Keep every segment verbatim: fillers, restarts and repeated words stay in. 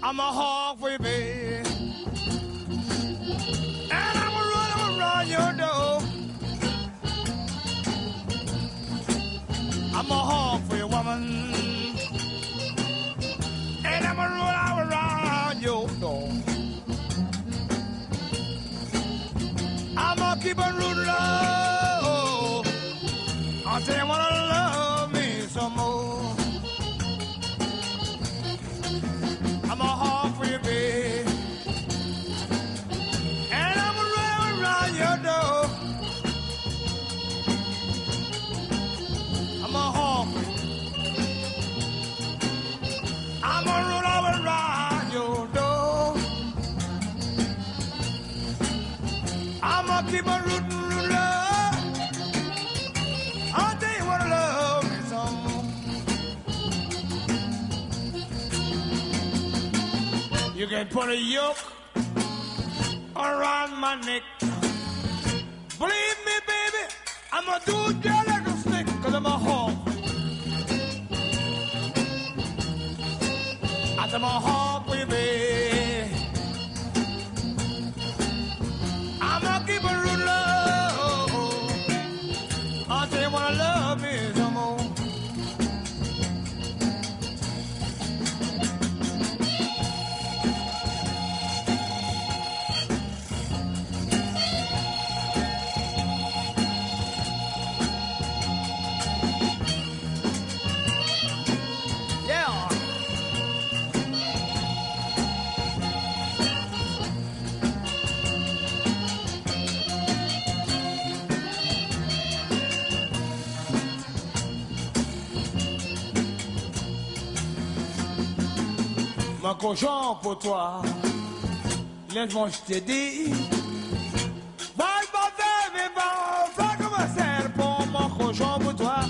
I'm a hog for you, baby. And I'm a run around your door. I'm a hog for you, woman. And I'm a run around your door. I'm gonna keep on rooting low until you wanna love me some more. I'm a hog for you, babe. And I'm gonna run around your door. I'm a hog for you. I'm gonna run all around your door. I'm gonna keep on rooting, rooting love until you wanna love me some more. You can put a yoke around my neck. Believe me, baby, I'm gonna do it just like a stick, cause I'm a hog. I'm a hog for you, baby. I'm gonna keep it real low until you wanna love me some more. Mon cochon pour toi, laisse-moi je t'ai dit. Va le bordel, mais va, fais comme un serpent, mon cochon pour toi.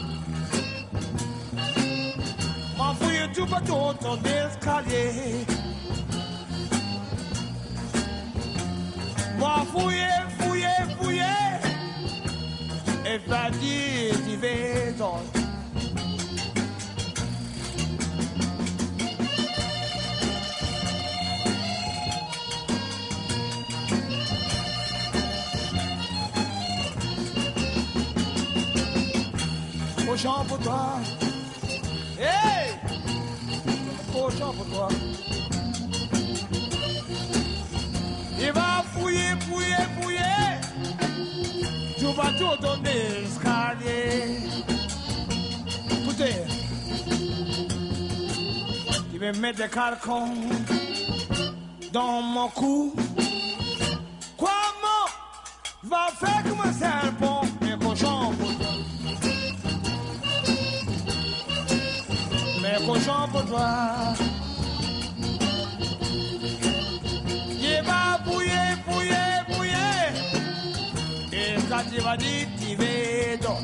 M'en fouille tout partout ton escalier. M'en fouiller, fouiller, fouiller. Et pas dire, tu vas t'en. Cochon pour toi, hey, cochon pour toi. Il va fouiller, fouiller, fouiller. Tu vas tout donner l'escalier. Écoutez, il va mettre des carcans dans mon cou. Comment va faire comme un serpent, mais cochon pour toi. Mais cochon pour toi. Il va fouiller, fouiller, fouiller. Et quand il va dire, tu vas donc.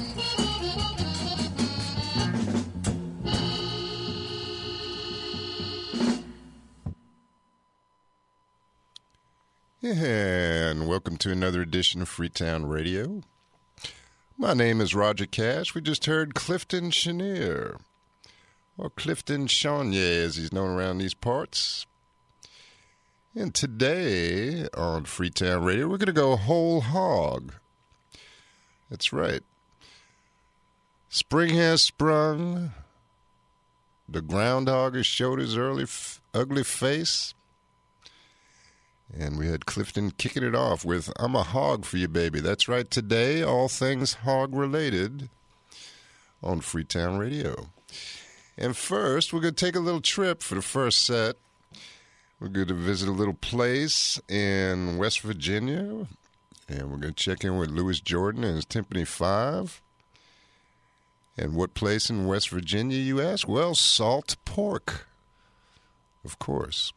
And welcome to another edition of Freetown Radio. My name is Roger Cash. We just heard Clifton Chenier, or Clifton Chenier as he's known around these parts. And today on Freetown Radio, we're going to go whole hog. That's right. Spring has sprung. The groundhog has showed his early f- ugly face. And we had Clifton kicking it off with I'm a Hog for You, Baby. That's right. Today, all things hog-related on Freetown Radio. And first, we're going to take a little trip for the first set. We're going to visit a little place in West Virginia. And we're going to check in with Louis Jordan and his Timpani Five. And what place in West Virginia, you ask? Well, Salt Pork, of course.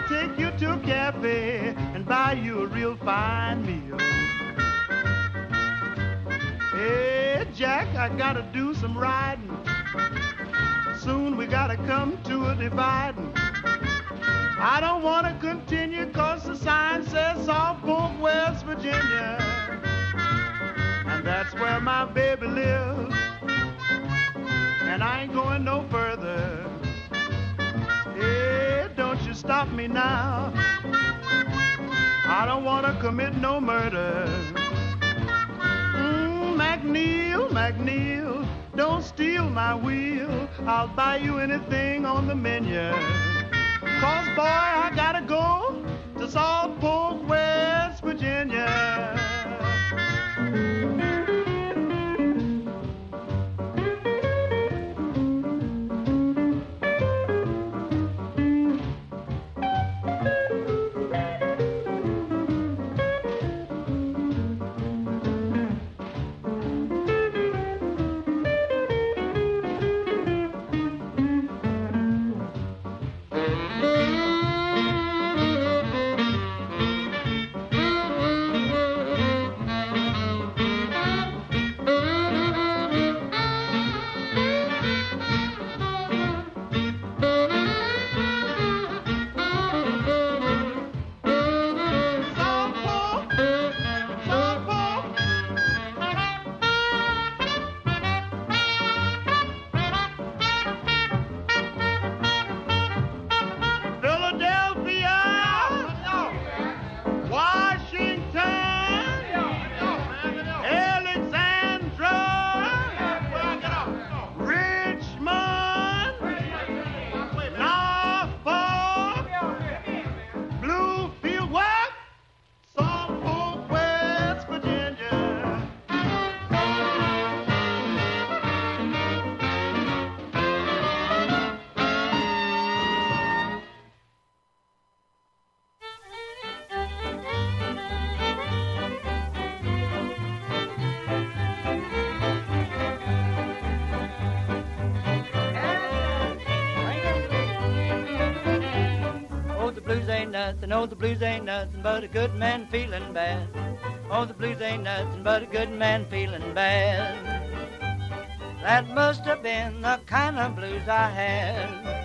take you to a cafe and buy you a real fine meal. Hey, Jack, I gotta do some riding. Soon we gotta come to a dividing. I don't wanna continue cause the sign says South Polk, West Virginia. And that's where my baby lives. And I ain't going no further. Hey, don't you stop me now. I don't wanna commit no murder. Mm, McNeil, McNeil, don't steal my wheel. I'll buy you anything on the menu. Cause boy, I gotta go to South Polk, West Virginia. Nothing, oh, the blues ain't nothing but a good man feeling bad. Oh, the blues ain't nothing but a good man feeling bad. That must have been the kind of blues I had.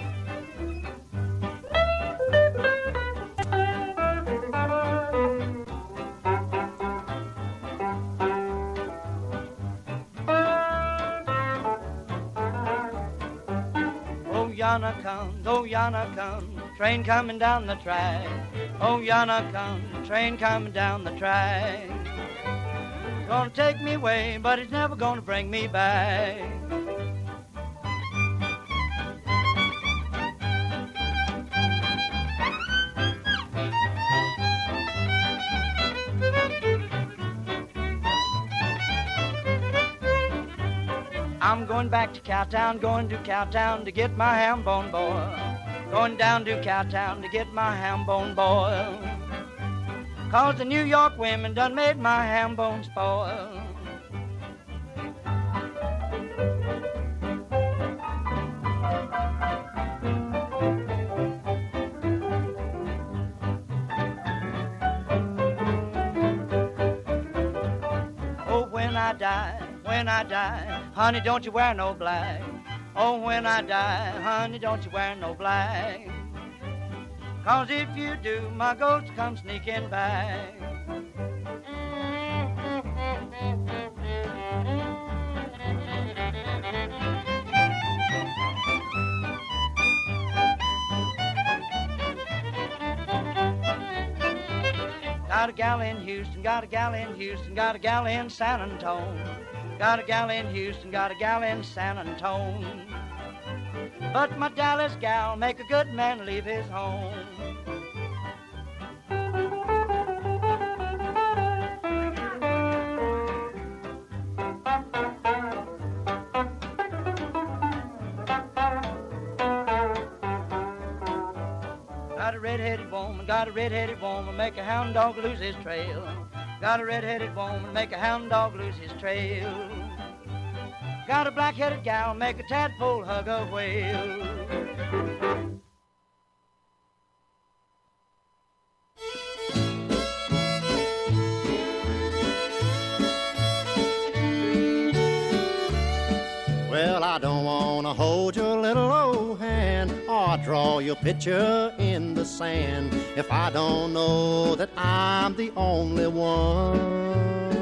Oh, Yana comes, oh, Yana comes. Train coming down the track. Oh, Yana comes, train coming down the track. Gonna take me away, but it's never gonna bring me back. I'm going back to Cowtown, going to Cowtown to get my ham bone boil. Going down to Cowtown to get my ham bone boil. Cause the New York women done made my ham bone spoil. Oh, when I die, when I die, honey, don't you wear no black. Oh, when I die, honey, don't you wear no black. Cause if you do, my ghost comes sneaking back. Got a gal in Houston, got a gal in Houston, got a gal in San Antone. Got a gal in Houston, got a gal in San Antone. But my Dallas gal make a good man leave his home. Got a red-headed woman, got a red-headed woman, make a hound dog lose his trail. Got a red-headed woman, make a hound dog lose his trail. Got a black-headed gal, make a tadpole hug a whale. Well, I don't want to hold your little old hand or draw your picture in the sand if I don't know that I'm the only one.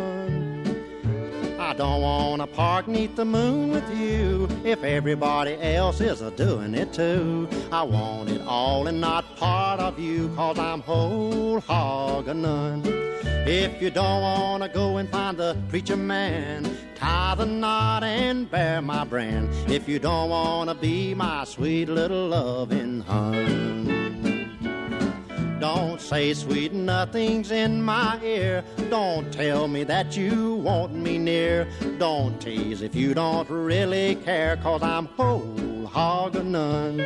I don't want to park 'neath the moon with you if everybody else is a-doing it too. I want it all and not part of you, 'cause I'm whole hog or none. If you don't want to go and find the preacher man, tie the knot and bear my brand. If you don't want to be my sweet little loving hun. Don't say sweet nothings in my ear. Don't tell me that you want me near. Don't tease if you don't really care, 'cause I'm whole hog or none.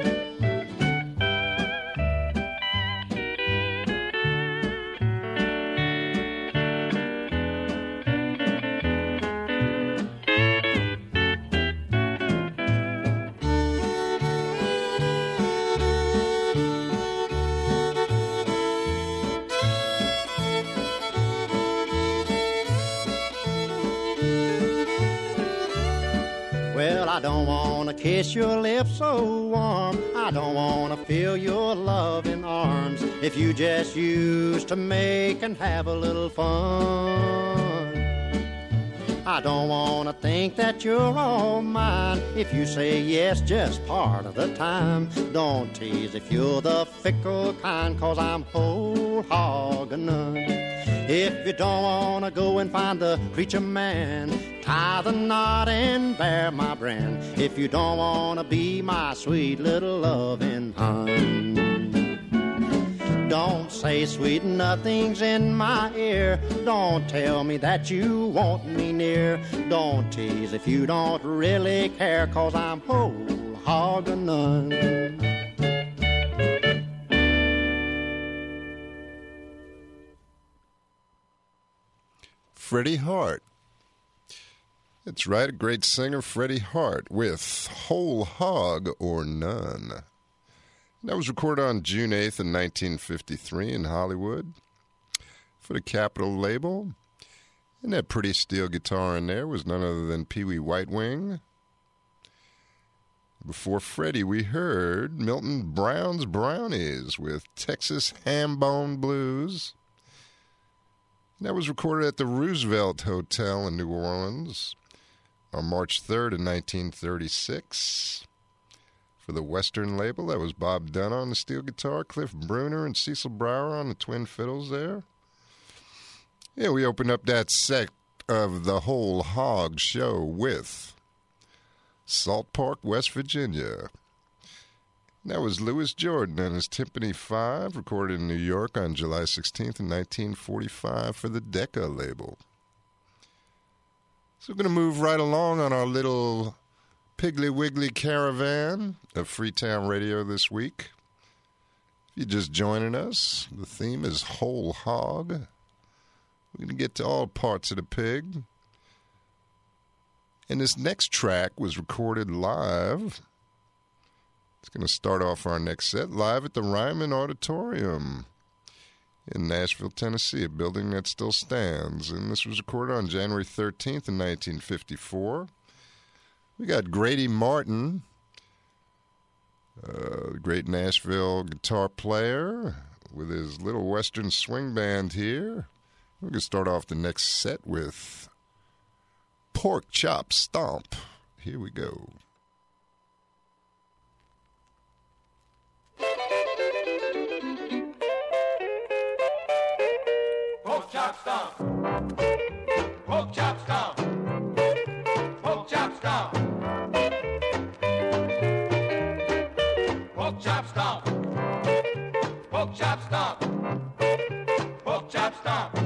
I don't want to kiss your lips so warm. I don't want to feel your loving arms if you just used to make and have a little fun. I don't want to think that you're all mine if you say yes just part of the time. Don't tease if you're the fickle kind, 'cause I'm whole hog or none. If you don't want to go and find the preacher man, tie the knot and bear my brand. If you don't want to be my sweet little loving hun. Don't say sweet nothings in my ear. Don't tell me that you want me near. Don't tease if you don't really care, 'cause I'm whole hog or none. Freddie Hart. That's right, a great singer, Freddie Hart, with Whole Hog or None. That was recorded on June eighth in nineteen fifty-three in Hollywood for the Capitol label. And that pretty steel guitar in there was none other than Pee Wee Whitewing. Before Freddie, we heard Milton Brown's Brownies with Texas Hambone Blues. That was recorded at the Roosevelt Hotel in New Orleans on March third in nineteen thirty-six. For the Western label, that was Bob Dunn on the steel guitar, Cliff Bruner and Cecil Brower on the twin fiddles there. Yeah, we opened up that set of the Whole Hog show with Salt Park, West Virginia. That was Louis Jordan and his Timpani five, recorded in New York on July sixteenth in nineteen forty-five for the Decca label. So we're going to move right along on our little Piggly Wiggly caravan of Freetown Radio this week. If you're just joining us, the theme is Whole Hog. We're going to get to all parts of the pig. And this next track was recorded live. It's going to start off our next set live at the Ryman Auditorium in Nashville, Tennessee, a building that still stands. And this was recorded on January thirteenth in nineteen fifty-four. We got Grady Martin, uh, the great Nashville guitar player, with his little Western swing band here. We're going to start off the next set with Pork Chop Stomp. Here we go. Pork chop stomp. Pork chop stomp. Pork chop stomp. Pork chop stomp. Pork chop stomp. Pork chop stomp.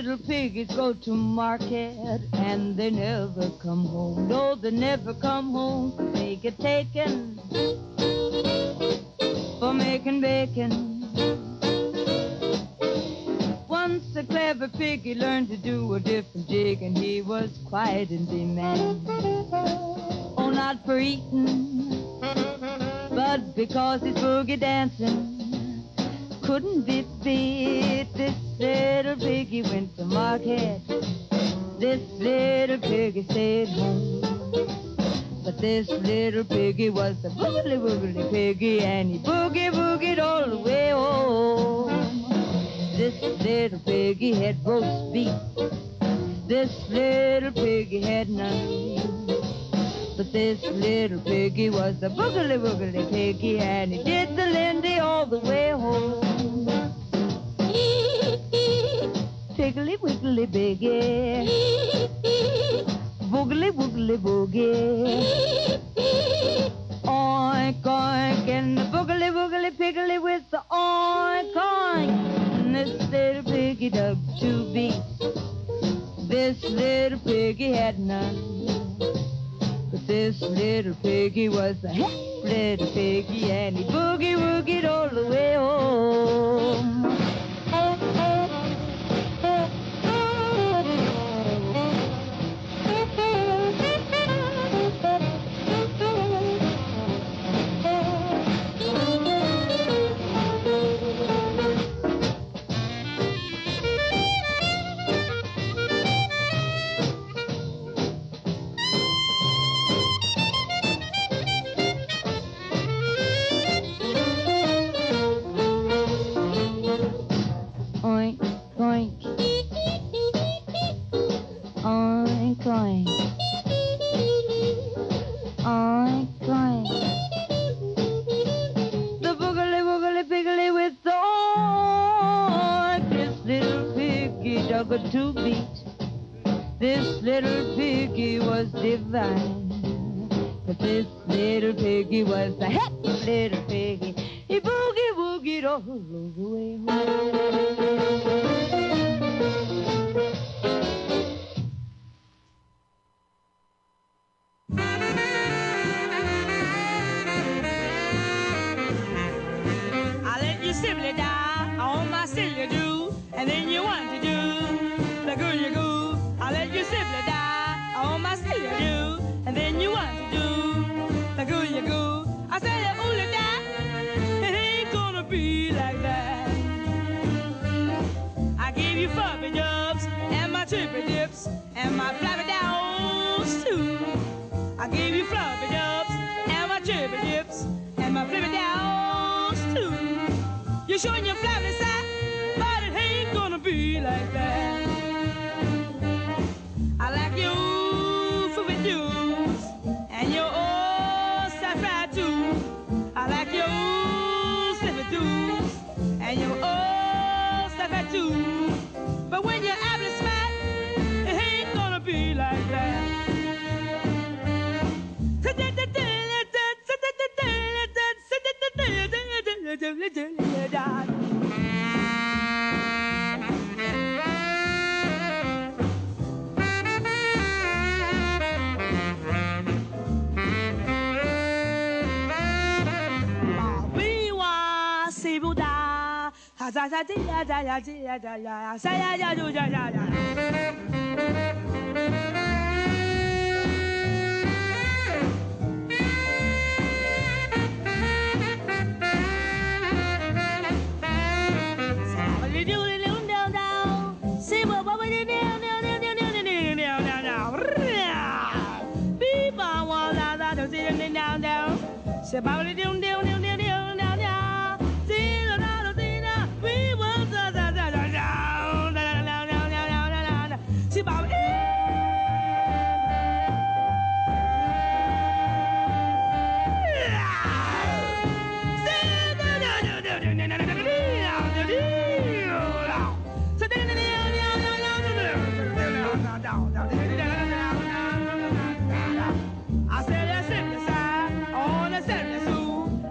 little piggies go to market and they never come home. No, they never come home 'cause they get taken for making bacon. Once a clever piggy learned to do a different jig and he was quite in demand. Oh, not for eating, but because he's boogie dancing. Couldn't be beat. This little piggy went to market. This little piggy stayed home. But this little piggy was a boogly woogly piggy, and he boogie boogied all the way home. This little piggy had roast beef. This little piggy had none. But this little piggy was a boogly woogly piggy, and he did the Lindy all the way home. Piggly wiggly piggy, boogly woogly boogie. Oink oink, and the boogly woogly piggly with the oink oink. And this little piggy dug two beats. This little piggy had none. But this little piggy was a hep little piggy, and he boogie woogied all the way home. To beat. This little piggy was divine, but this little piggy was a happy little piggy. He boogie woogied all the way I let you simply die on my silly do, and then you want to do the good you go. I let you simply die on my silly do, and then you want to do the good you go. I said you only die, it ain't gonna be like that. I gave you fluffy jobs and my tippy dips and my flappy downs too. I gave you fluffy jobs and my tippy dips and my flappy downs too. You're showing your flappy side, but it ain't gonna be like that. I like your fluffy dudes and your old sapphire too. I like your slippy dudes and your old sapphire too. But when you're apple smart, it ain't gonna be like that. Sa sa di ya da ya di ya da ya sa ya ya do ya ya ya. I said,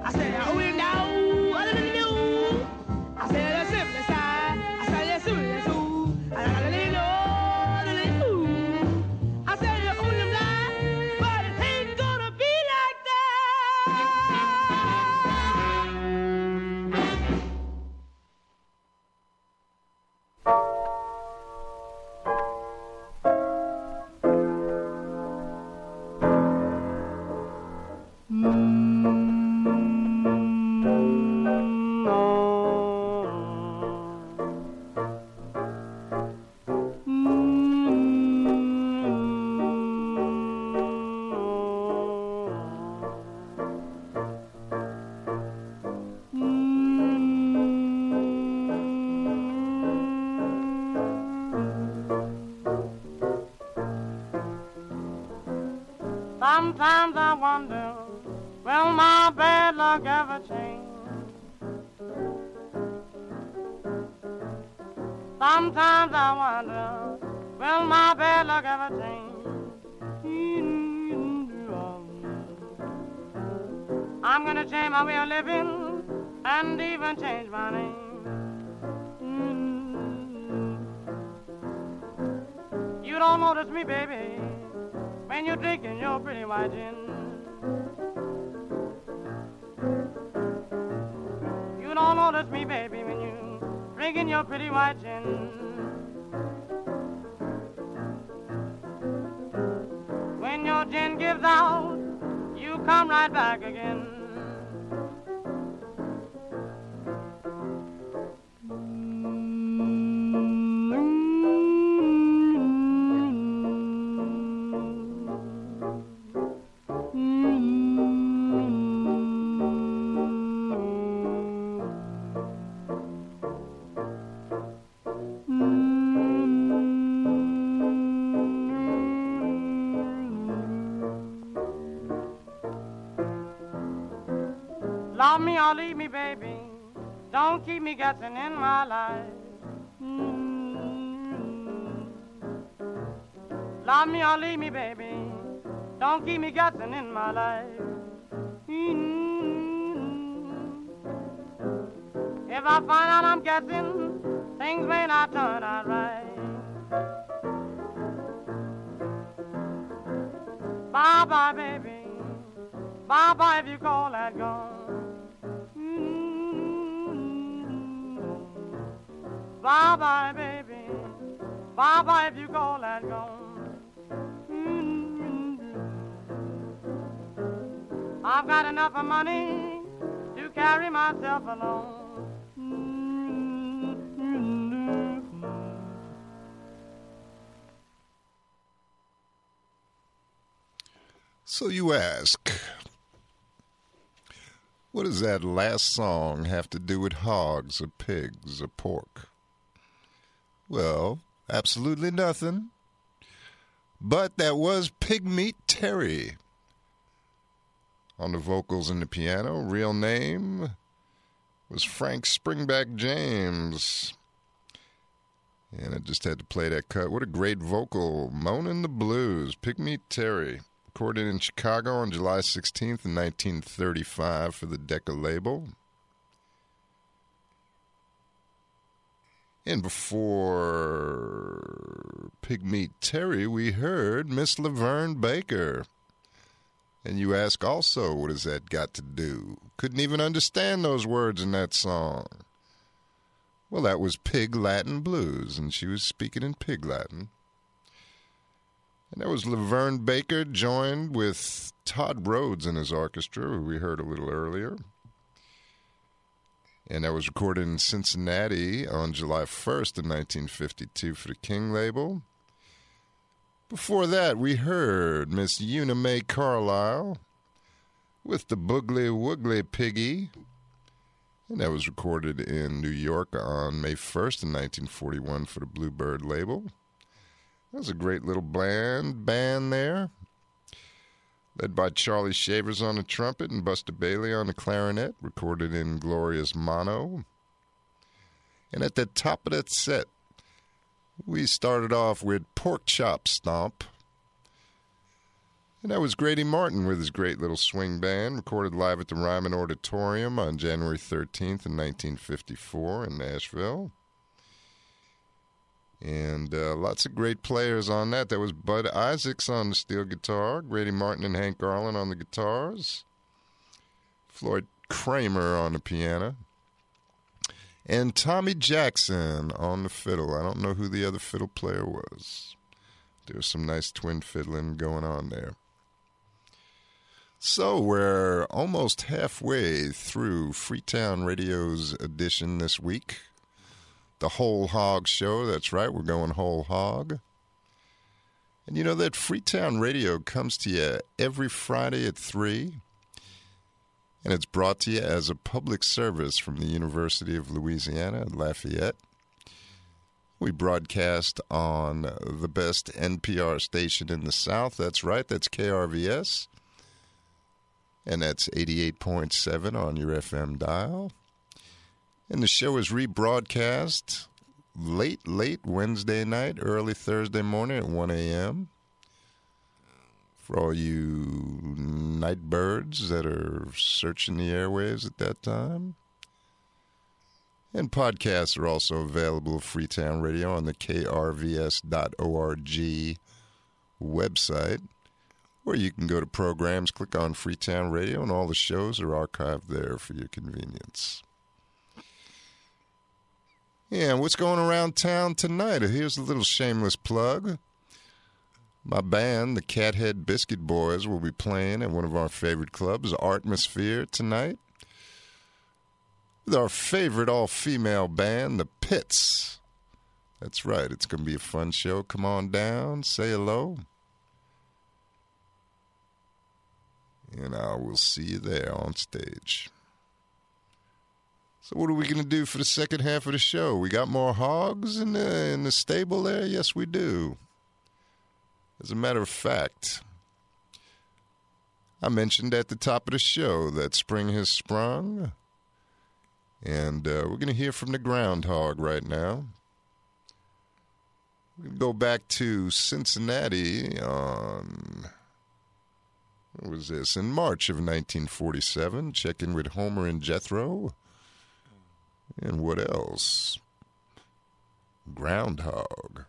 Sometimes I wonder, will my bad luck ever change? Sometimes I wonder, will my bad luck ever change? I'm gonna change my way of living and even change my name. You don't notice me, baby, when you're drinking your pretty white gin. You don't notice me, baby, when you're drinking your pretty white gin. When your gin gives out, you come right back again. Love me or leave me, baby. Don't keep me guessing in my life. Mm-hmm. Love me or leave me, baby. Don't keep me guessing in my life. Mm-hmm. If I find out I'm guessing, things may not turn out right. Bye-bye, baby. Bye-bye if you call that gone. Bye-bye, baby. Bye-bye if you call that gone. Mm-hmm. I've got enough of money to carry myself along. Mm-hmm. So you ask, what does that last song have to do with hogs or pigs or pork? Well, absolutely nothing. But that was Pigmeat Terry on the vocals and the piano. Real name was Frank Springback James. And I just had to play that cut. What a great vocal. Moanin' the Blues, Pigmeat Terry. Recorded in Chicago on July sixteenth in nineteen thirty-five for the Decca label. And before Pigmeat Terry, we heard Miss Laverne Baker. And you ask also, what has that got to do? Couldn't even understand those words in that song. Well, that was Pig Latin Blues, and she was speaking in Pig Latin. And that was Laverne Baker joined with Todd Rhodes in his orchestra, who we heard a little earlier. And that was recorded in Cincinnati on July first of nineteen fifty-two for the King label. Before that, we heard Miss Una Mae Carlisle with the Boogly Woogly Piggy. And that was recorded in New York on May first of nineteen forty-one for the Bluebird label. That was a great little band, band there, led by Charlie Shavers on the trumpet and Buster Bailey on the clarinet, recorded in glorious mono. And at the top of that set, we started off with Pork Chop Stomp. And that was Grady Martin with his great little swing band, recorded live at the Ryman Auditorium on January thirteenth in nineteen fifty-four in Nashville. And uh, lots of great players on that. There was Bud Isaacs on the steel guitar, Grady Martin and Hank Garland on the guitars, Floyd Kramer on the piano, and Tommy Jackson on the fiddle. I don't know who the other fiddle player was. There was some nice twin fiddling going on there. So we're almost halfway through Freetown Radio's edition this week. The Whole Hog Show, that's right, we're going whole hog. And you know that Freetown Radio comes to you every Friday at three, and it's brought to you as a public service from the University of Louisiana at Lafayette. We broadcast on the best N P R station in the South. That's right, that's K R V S. And that's eighty-eight point seven on your F M dial. And the show is rebroadcast late, late Wednesday night, early Thursday morning at one a.m. For all you night birds that are searching the airwaves at that time. And podcasts are also available at Freetown Radio on the K R V S dot org website, or you can go to programs, click on Freetown Radio, and all the shows are archived there for your convenience. Yeah, what's going around town tonight? Here's a little shameless plug. My band, the Cathead Biscuit Boys, will be playing at one of our favorite clubs, Artmosphere, tonight. With our favorite all-female band, the Pits. That's right, it's going to be a fun show. Come on down, say hello. And I will see you there on stage. So what are we going to do for the second half of the show? We got more hogs in the, in the stable there? Yes, we do. As a matter of fact, I mentioned at the top of the show that spring has sprung. And uh, we're going to hear from the groundhog right now. We're going to go back to Cincinnati on, what was this, in March of nineteen forty-seven. Check in with Homer and Jethro. And what else? Groundhog.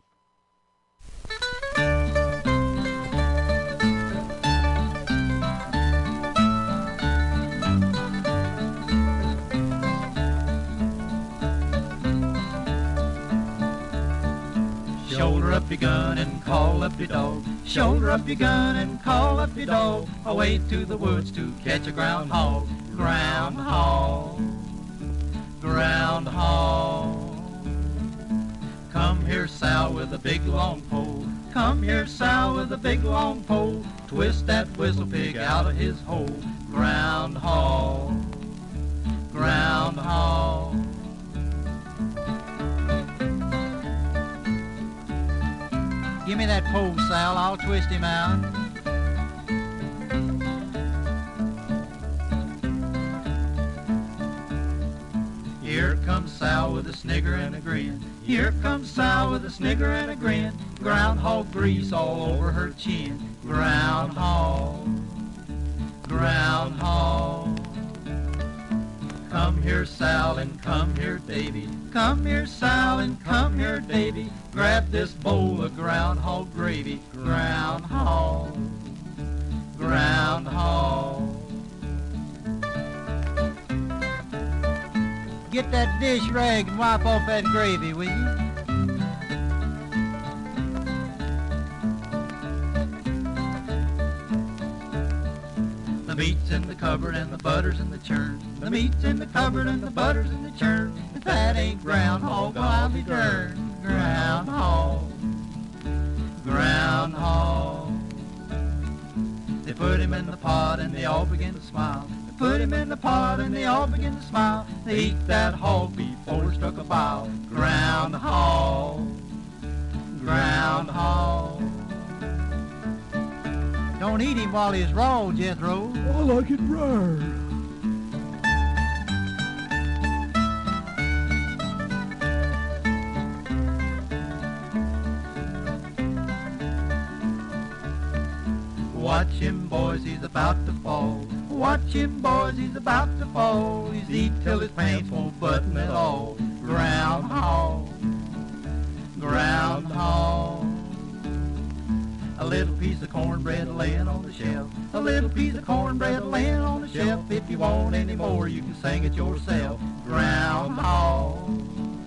Shoulder up your gun and call up your dog. Shoulder up your gun and call up your dog. Away to the woods to catch a groundhog. Groundhog. Groundhog. Come here, Sal, with a big long pole. Come here, Sal, with a big long pole. Twist that whistle pig out of his hole. Groundhog. Groundhog. Give me that pole, Sal, I'll twist him out. Here comes Sal with a snigger and a grin. Here comes Sal with a snigger and a grin. Groundhog grease all over her chin. Groundhog. Groundhog. Come here, Sal, and come here, Davy. Come here, Sal, and come here, Davy. Grab this bowl of groundhog gravy. Groundhog. Groundhog. Get that dish rag and wipe off that gravy, will you? The meat's in the cupboard and the butter's in the churn. The meat's in the cupboard and the butter's in the churn. If that ain't groundhog, I'll be darned. Groundhog. Groundhog. They put him in the pot and they all begin to smile. They put him in the pot and they all begin to smile. They eat that hog before it struck a bough. Groundhog. Groundhog. Don't eat him while he's raw, Jethro. I like it rare. Watch him, boys, he's about to fall. Watch him, boys, he's about to fall. He's eat till his pants won't button at all. Groundhog. Groundhog. A little piece of cornbread laying on the shelf. A little piece of cornbread laying on the shelf. If you want any more, you can sing it yourself. Groundhog.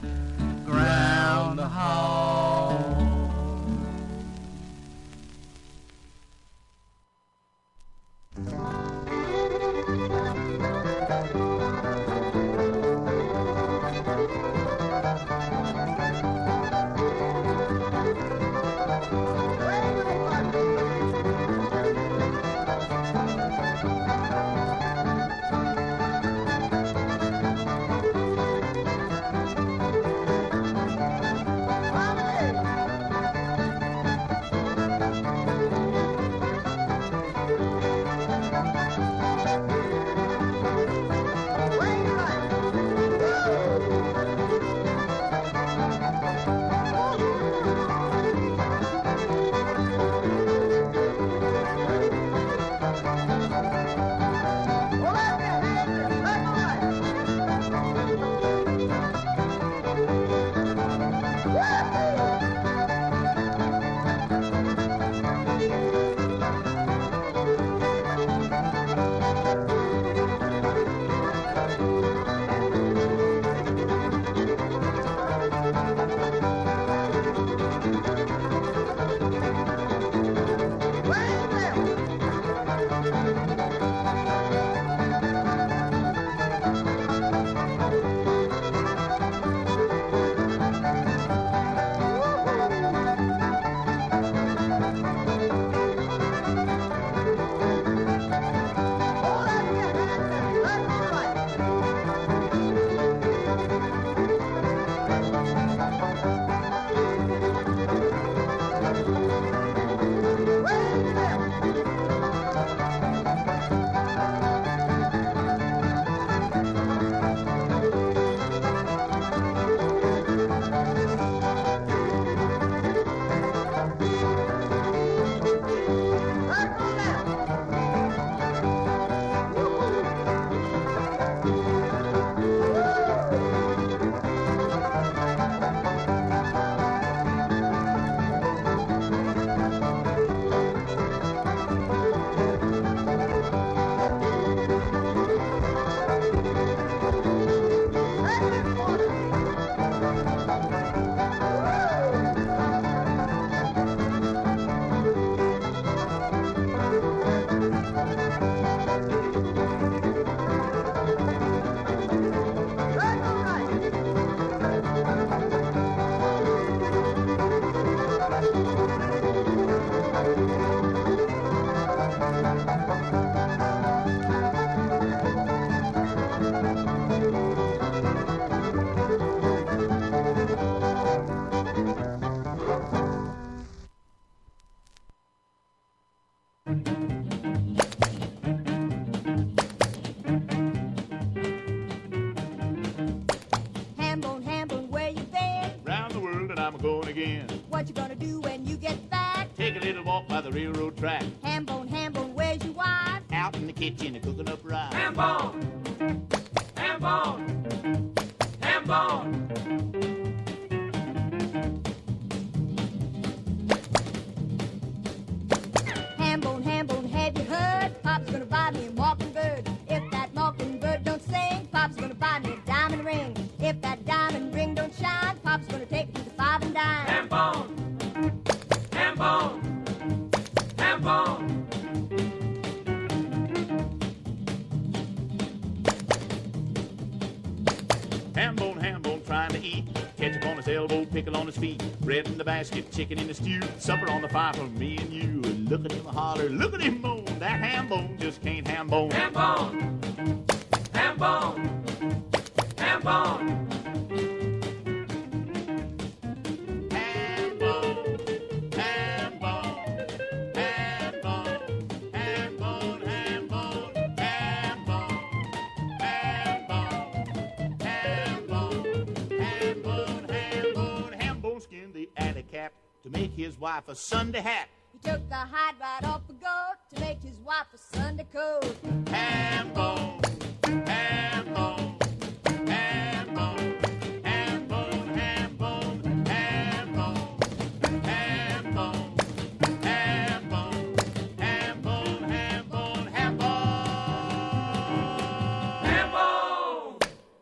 Groundhog. what you gonna do when you get back? Take a little walk by the railroad track. Hambone, Hambone, where's your wife? Out in the kitchen, cooking up rice. Hambone, Hambone, Hambone. Hambone, Hambone, have you heard? Pop's gonna buy me a mockingbird. If that mockingbird don't sing, Pop's gonna buy me a diamond ring. If that diamond ring don't shine, Pop's gonna take me to five and dime. Hambone, Hambone, Hambone. Hambone, Hambone, trying to eat. Ketchup on his elbow, pickle on his feet. Bread in the basket, chicken in the stew. Supper on the fire for me and you. And look at him holler, look at him moan. That Hambone just can't Hambone. Hambone, Hambone, Hambone. To make his wife a Sunday hat. He took the hide right off a goat to make his wife a Sunday coat. Hambone, Hambone, Hambone, Hambone, Hambone, Hambone, Hambone, Hambone, Hambone, Hambone, Hambone, Hambone.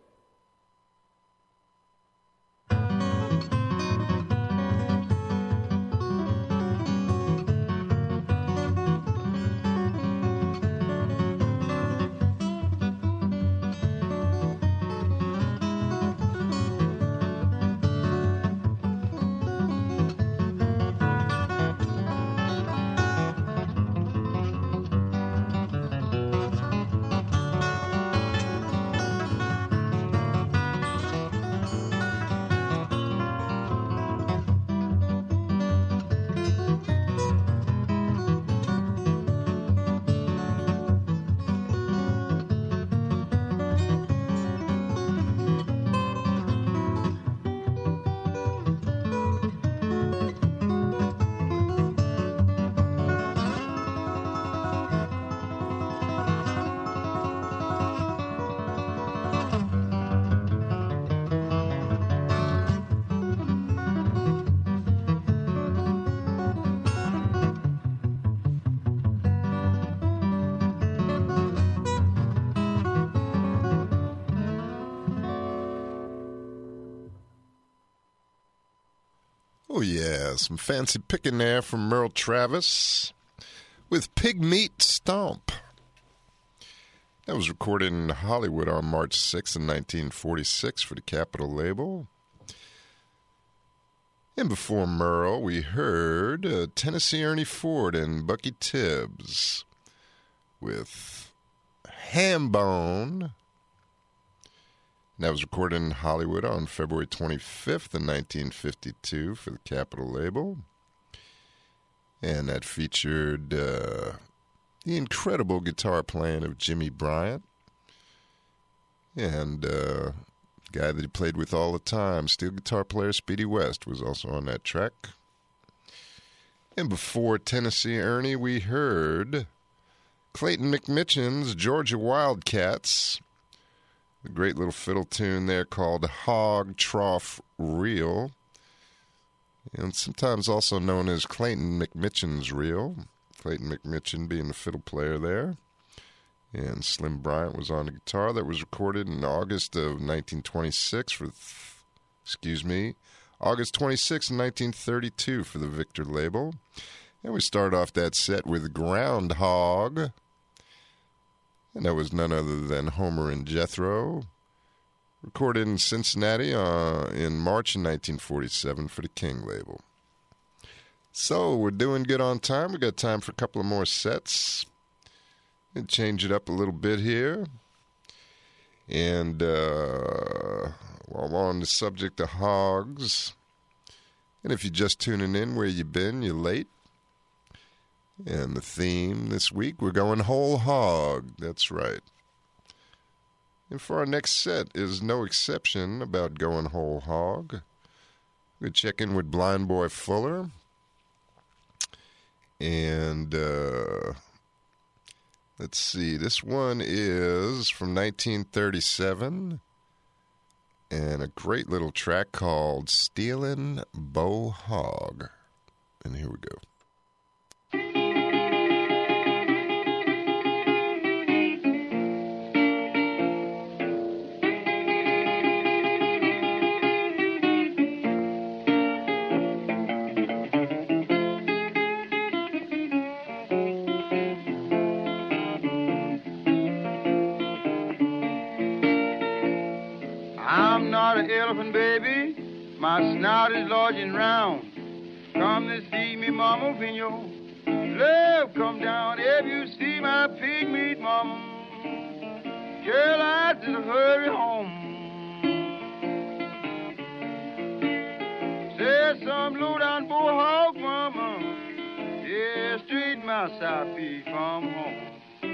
Oh, yeah, some fancy picking there from Merle Travis with Pig Meat Stomp. That was recorded in Hollywood on March sixth in nineteen forty-six for the Capitol label. And before Merle, we heard uh, Tennessee Ernie Ford and Bucky Tibbs with Hambone. That was recorded in Hollywood on February twenty-fifth in nineteen fifty-two for the Capitol label. And that featured uh, the incredible guitar playing of Jimmy Bryant. And uh, the guy that he played with all the time, steel guitar player Speedy West, was also on that track. And before Tennessee Ernie, we heard Clayton McMitchen's Georgia Wildcats. A great little fiddle tune there called Hog Trough Reel, and sometimes also known as Clayton McMitchen's Reel. Clayton McMitchen being the fiddle player there. And Slim Bryant was on the guitar. That was recorded in August of nineteen twenty-six for, excuse me, August twenty-sixth, nineteen thirty-two for the Victor label. And we start off that set with Groundhog. And that was none other than Homer and Jethro, recorded in Cincinnati uh, in March of nineteen forty-seven for the King label. So we're doing good on time. We got time for a couple of more sets. And change it up a little bit here. And uh, while we're on the subject of hogs, and if you're just tuning in, where you been? You're late. And the theme this week, we're going whole hog. That's right. And for our next set is no exception about going whole hog. We check in with Blind Boy Fuller. And uh, let's see. This one is from nineteen thirty-seven. And a great little track called Stealin' Beau Hogg. And here we go. Elephant baby, my snout is lodging round. Come to see me, mama, when your love come down. If you see my pig meat, mama, girl, I just hurry home. Say some low down Beau Hogg, mama, yeah, straight my side pig from home.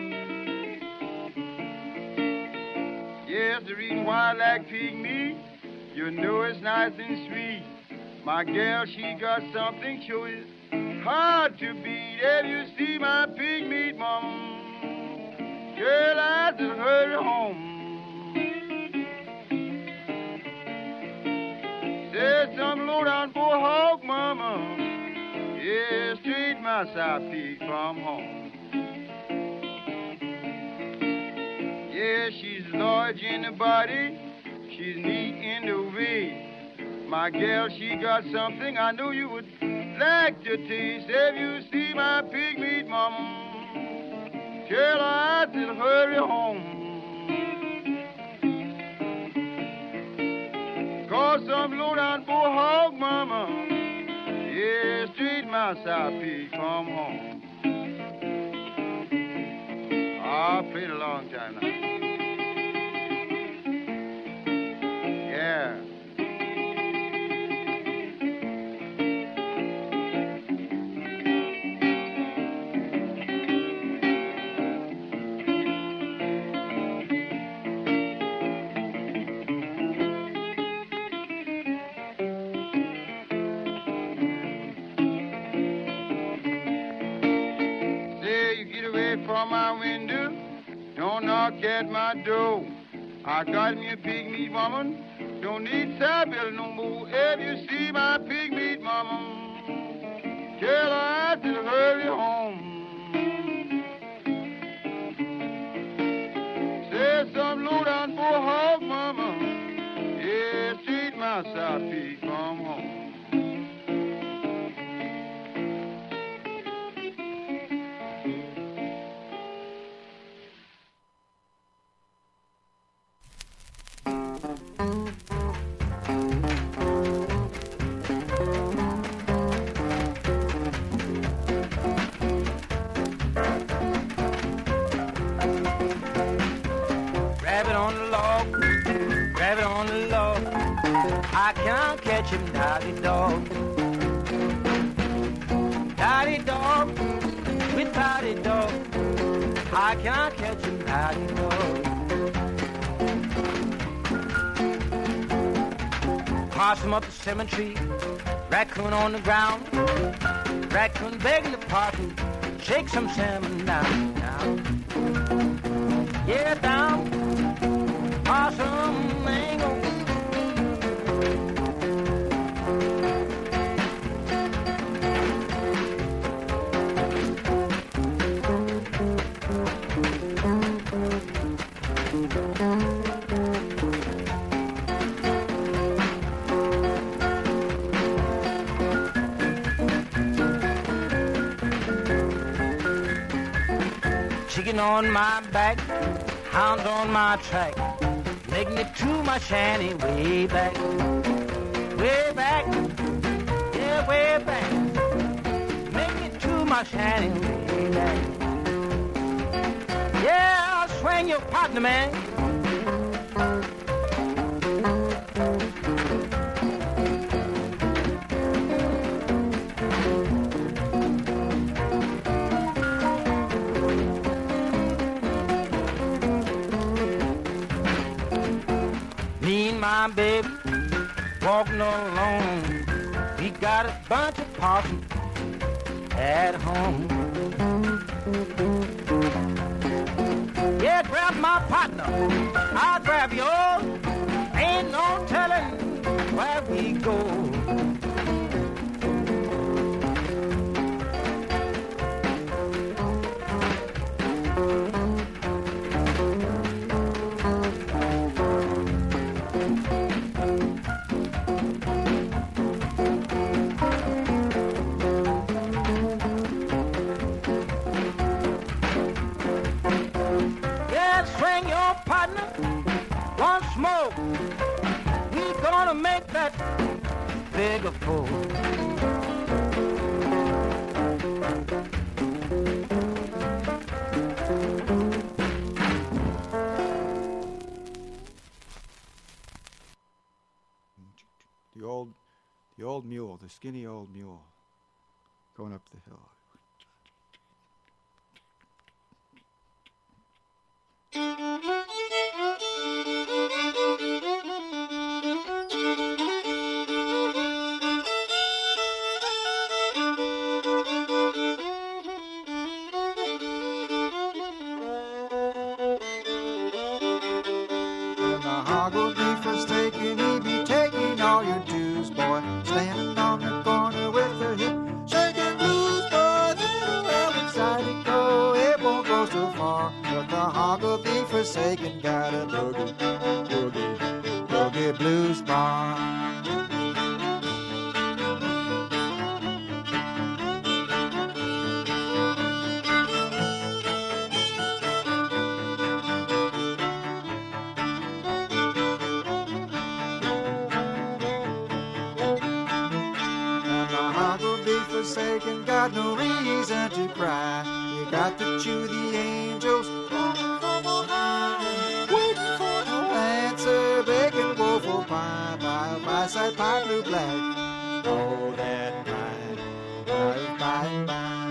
Yes, the reason why I like pig meat, you know it's nice and sweet. My girl, she got something sure is hard to beat. If you see my pig meat, mama, girl, I just hurry home. Say some low down Beau Hogg, mama, yeah, straight my side pig from home. Yeah, she's large in the body, she's neat in the way. My girl, she got something I knew you would like to taste. If you see my pig meat, mama, girl, I just hurry home. Cause some low down Beau Hogg, mama, yeah, straight my side pig come home. I played a long time now. Yeah. From my window, don't knock at my door. I got me a pig meat woman, don't need saddle no more. If you see my pig meat mama, girl, I just hurry home. Say some low down Beau Hogg, mama, yeah, straight my side pig come home. I can't catch him, daddy dog. Daddy dog, with daddy dog. I can't catch him, daddy dog. Pass him up the cemetery, raccoon on the ground. Raccoon begging the pardon, shake some salmon down, down. Yeah, down. Possum mango. Chicken on my back, hound on my track, making it to my shanty way back, way back, yeah, way back, making it to my shanty way back. Yeah, swing your partner, man. My baby walking alone got a bunch of possum at home. Yeah, grab my partner, I'll grab yours. Ain't no telling where we go. Smoke, we gonna make that bigger fool. The old, the old mule, the skinny old mule, going up the hill. Forsaken, got a boogie, boogie, boogie blues bar. And my heart will be forsaken, got no reason to cry. You got to chew the angels. Bacon, waffle pie, pie, pie, side pie, blue black. Oh, that pie, pie, pie, pie.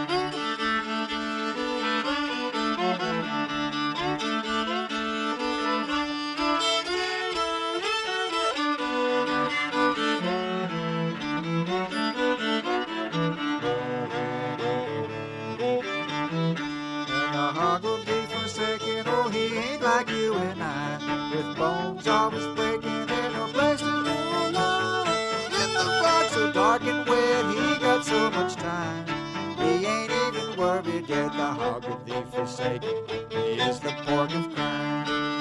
And the hog will be forsaken. Oh, he ain't like you and I. With bones always breaking and no place to go alone. In the box so dark and wet, he got so much time. He ain't even worried yet, the hog of the forsaken. He is the pork of crime.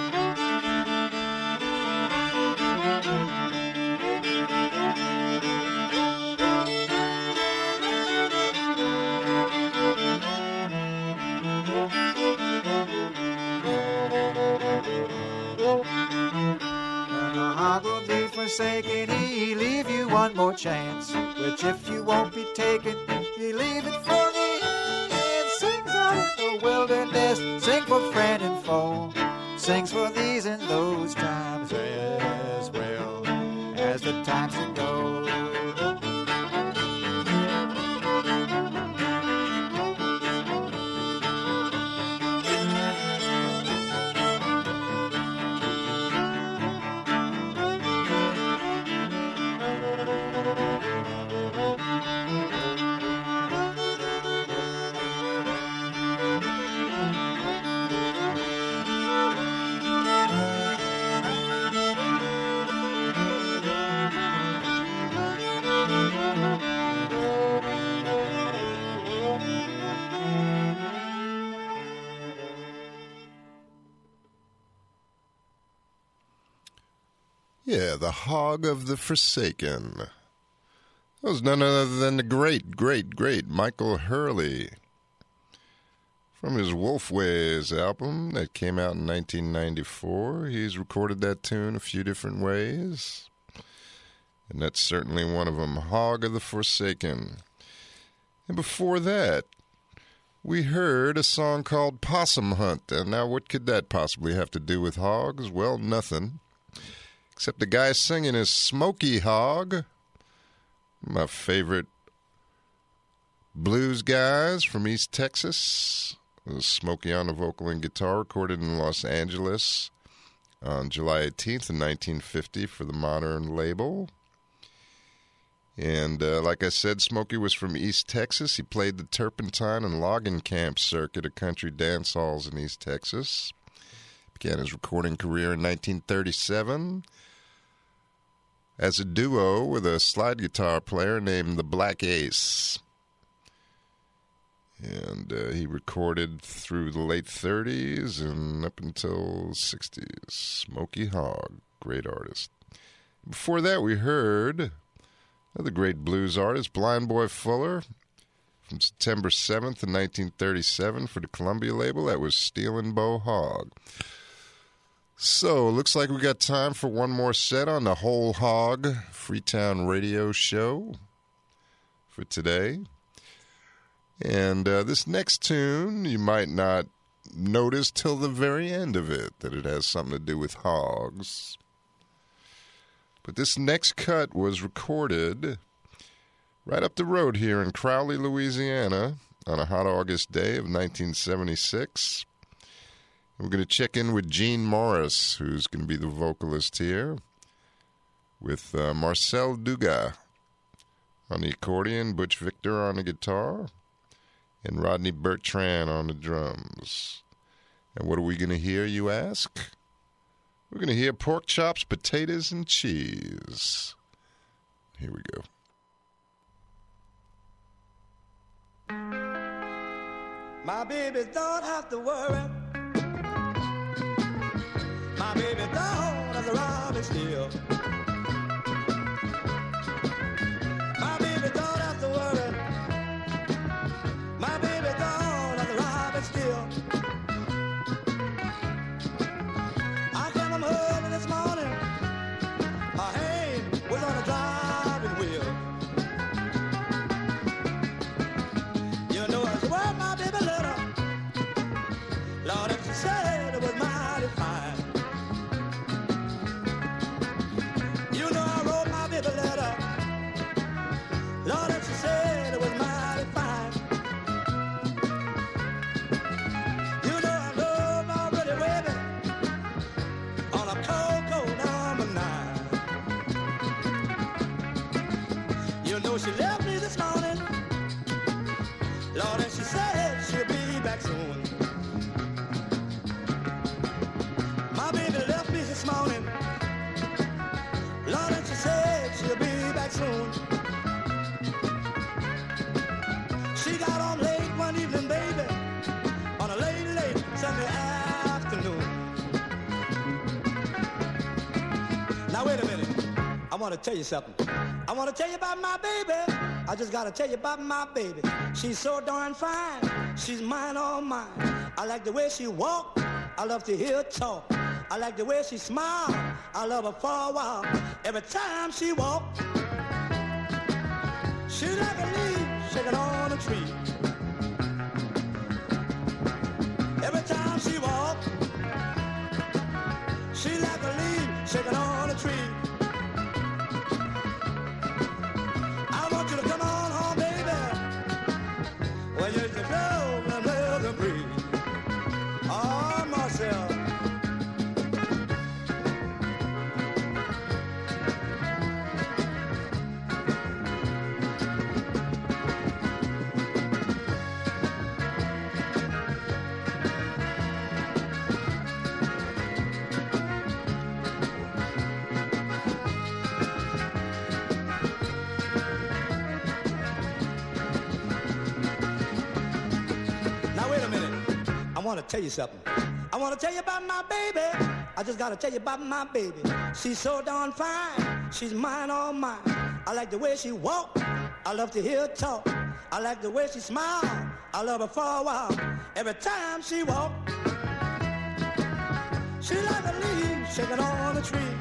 Will be forsaken, he leave you one more chance, which if you won't be taken, he leave it for the end. Sings out in the wilderness, sing for friend and foe, sings for these and those times as well as the times that go. Yeah, the Hog of the Forsaken. That was none other than the great, great, great Michael Hurley. From his Wolfways album that came out in nineteen ninety-four. He's recorded that tune a few different ways. And that's certainly one of them, Hog of the Forsaken. And before that, we heard a song called Possum Hunt. And now what could that possibly have to do with hogs? Well, nothing. Except the guy singing is Smokey Hogg, my favorite blues guys from East Texas. It was Smokey on the vocal and guitar, recorded in Los Angeles on July eighteenth in nineteen fifty for the Modern label. And uh, like I said, Smokey was from East Texas. He played the Turpentine and Logging Camp circuit of country dance halls in East Texas. Began his recording career in nineteen thirty-seven as a duo with a slide guitar player named the Black Ace. And uh, he recorded through the late thirties and up until sixties. Smokey Hogg, great artist. Before that, we heard another great blues artist, Blind Boy Fuller, from September seventh in nineteen thirty-seven for the Columbia label. That was Stealin' Bo Hogg. So, looks like we got time for one more set on the Whole Hog Freetown Radio Show for today. And uh, this next tune, you might not notice till the very end of it that it has something to do with hogs. But this next cut was recorded right up the road here in Crowley, Louisiana, on a hot August day of nineteen seventy-six. We're going to check in with Gene Morris, who's going to be the vocalist here, with uh, Marcel Dugas on the accordion, Butch Victor on the guitar, and Rodney Bertrand on the drums. And what are we going to hear, you ask? We're going to hear Pork Chops, Potatoes, and Cheese. Here we go. My baby don't have to worry. My baby don't have to rob and steal. My baby don't have to worry. My baby don't have to rob and steal. I came home early this morning. Her hand was on the driving wheel. You know I was worth my baby letter. Lord, if she said it was mighty fine. You know I wrote my baby letter. Lord, if she said it was mighty fine. You know I love my pretty baby on a cold, cold number nine. You know she left me this morning. Lord, and she said she'll be back soon. My baby left me this morning. Lord, and she said she'll be back soon. She got on late one evening, baby, on a late, late Sunday afternoon. Now wait a minute, I want to tell you something. I want to tell you about my baby. I just got to tell you about my baby. She's so darn fine. She's mine, all mine. I like the way she walk. I love to hear her talk. I like the way she smile. I love her for a while. Every time she walk, she like a leaf shaking on a tree. Every time she walk, she like a leaf shaking on a tree. I want you to come on home, baby, when you're the girl and let her breathe. Oh, Marcel. I want to tell you something. I want to tell you about my baby. I just got to tell you about my baby. She's so darn fine. She's mine, all mine. I like the way she walk. I love to hear her talk. I like the way she smile. I love her for a while. Every time she walk, she like a leaf shaking on a tree.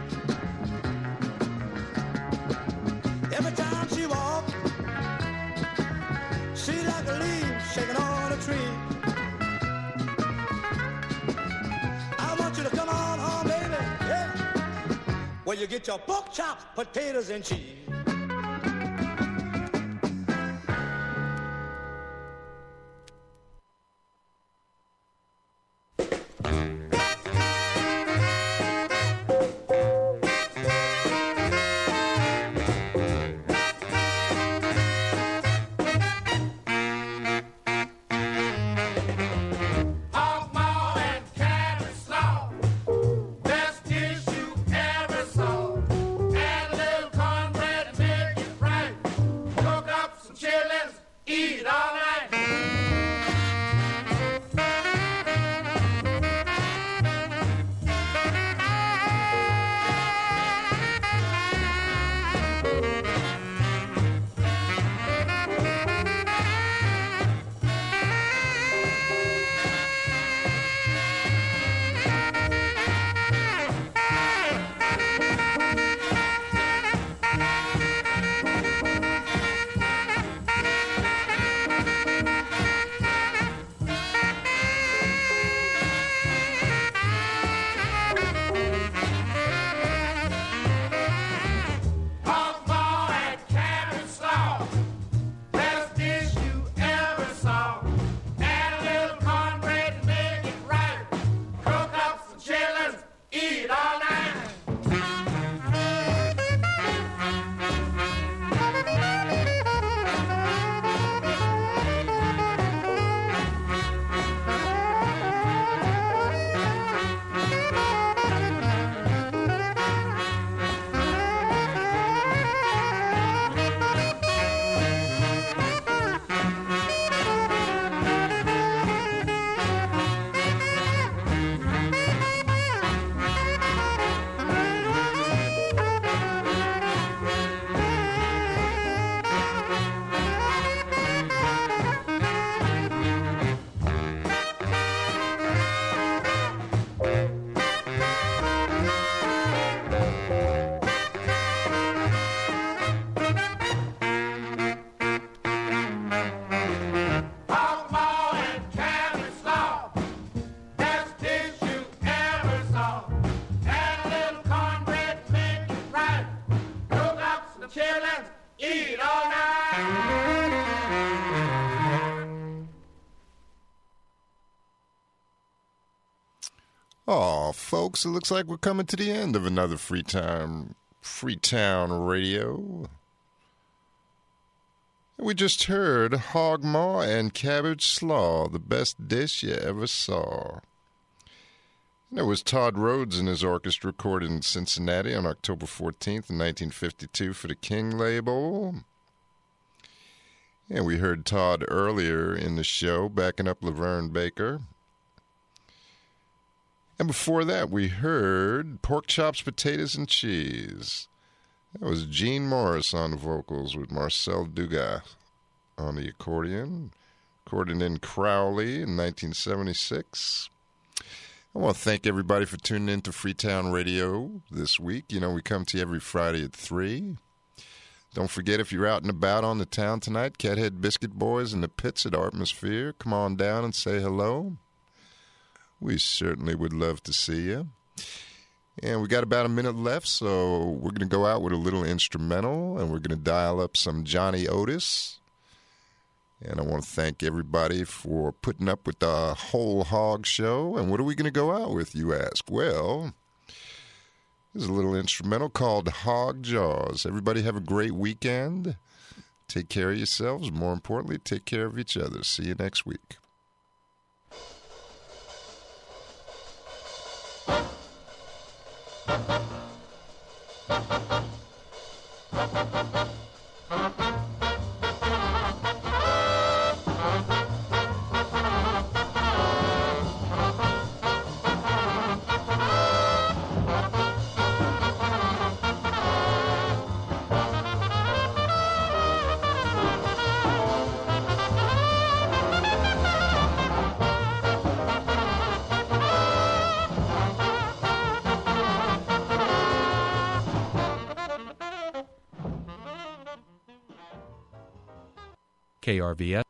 Every time she walk, she like a leaf shaking on a tree. To come on home, baby, yeah. Where you get your pork chops, potatoes, and cheese. Oh, folks, it looks like we're coming to the end of another Freetown, Freetown Radio. We just heard Hog Maw and Cabbage Slaw, the best dish you ever saw. And it was Todd Rhodes and his orchestra recorded in Cincinnati on October fourteenth, nineteen fifty-two for the King label. And we heard Todd earlier in the show, backing up Laverne Baker. And before that, we heard Pork Chops, Potatoes, and Cheese. That was Gene Morris on vocals with Marcel Dugas on the accordion, recorded in Crowley in nineteen seventy-six. I want to thank everybody for tuning in to Freetown Radio this week. You know, we come to you every Friday at three. Don't forget, if you're out and about on the town tonight, Cathead Biscuit Boys in the pits at Atmosphere, come on down and say hello. We certainly would love to see you. And we got about a minute left, so we're going to go out with a little instrumental, and we're going to dial up some Johnny Otis. And I want to thank everybody for putting up with the whole hog show. And what are we going to go out with, you ask? Well, there's a little instrumental called Hog Jaws. Everybody have a great weekend. Take care of yourselves. More importantly, take care of each other. See you next week. K R V S